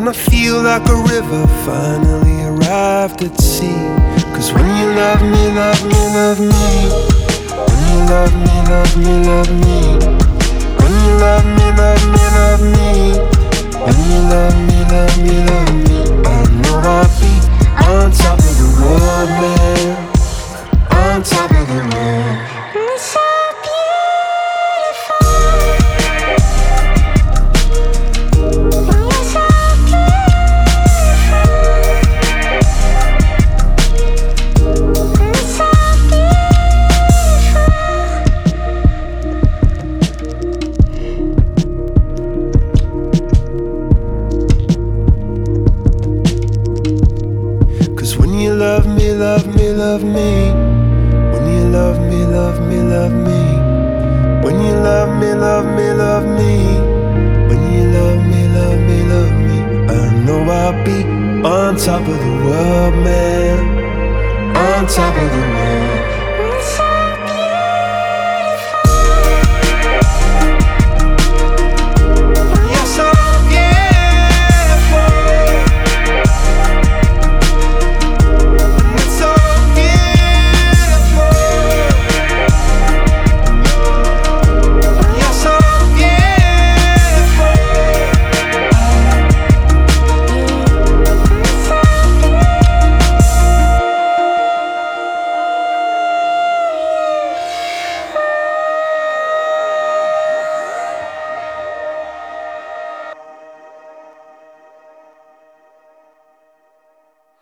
when I feel like a river finally arrived at sea. Cause when you love me, love me, love me. When you love me, love me, love me. When you love me, love me, love me. When you love me, love me, love me. I know I'll be on top of the world, man. On top of the world. You're so love me, love me, love me. When you love me, love me, love me. When you love me, love me, love me. When you love me, love me, love me. I know I'll be on top of the world, man. On top of the world.